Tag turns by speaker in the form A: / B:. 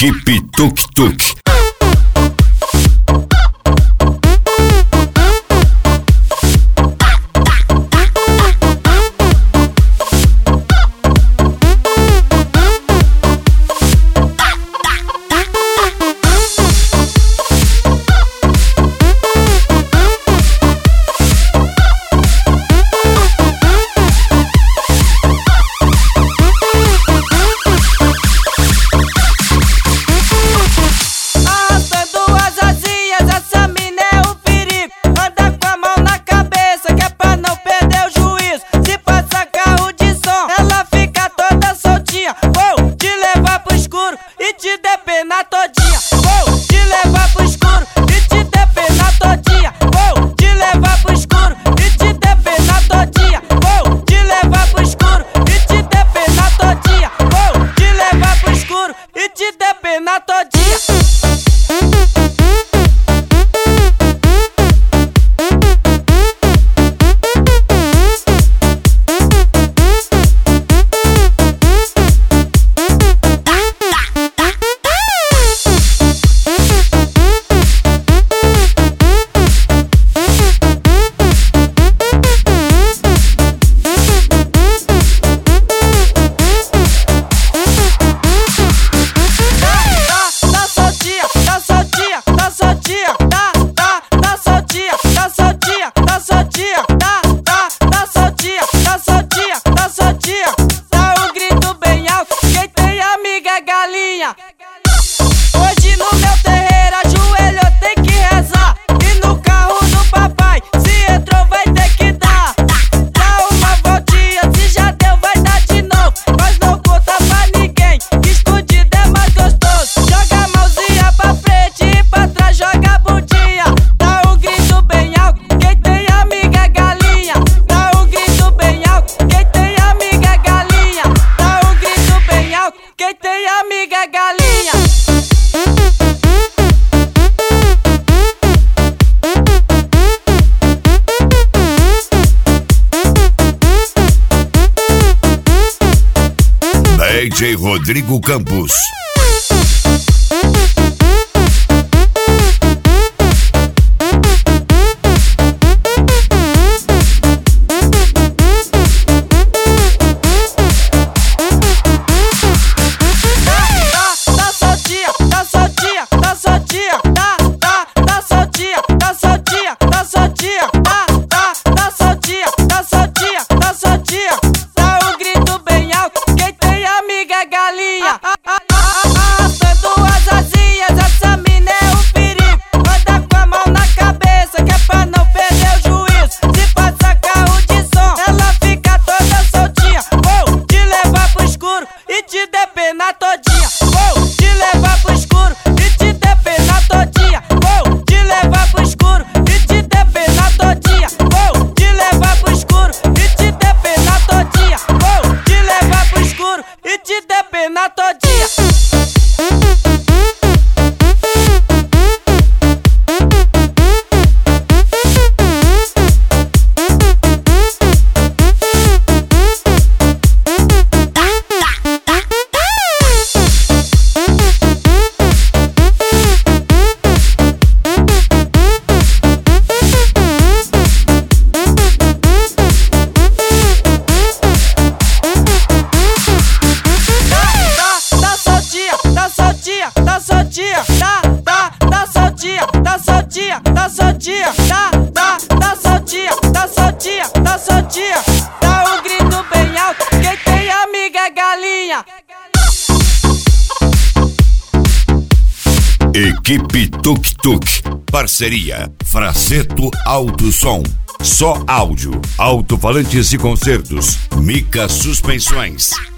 A: Equipe Tuk Tuk.
B: Hoje no meu terreiro ajoelho eu tenho que rezar. E no carro do papai, se entrou vai ter que dar. Dá uma voltinha, se já deu vai dar de novo. Mas não conta pra ninguém, que escondido é mais gostoso. Joga a mãozinha pra frente e pra trás joga a bundinha. Dá um grito bem alto, quem tem amiga galinha. Dá um grito bem alto, quem tem amiga galinha. Dá um grito bem alto, quem tem amiga galinha.
A: DJ Rodrigo Campos.
B: Arrastando as asinhas, essa mina é um perigo. Anda com a mão na cabeça, que é pra não perder o juízo. Se passa carro de som, ela fica toda soltinha. Vou te levar pro escuro e te depenar todinha. Vou te levar pro escuro e te depenar todinha. Vou te levar pro escuro e te depenar todinha. Vou te levar pro escuro e te depenar todinha. Vou te levar pro escuro e te depenar todinha. Tá soltinha. Dá um grito bem alto, quem tem amiga galinha.
A: Equipe Tuk Tuk. Parceria Fraseto Alto Som. Só áudio, alto-falantes e concertos. Mica Suspensões.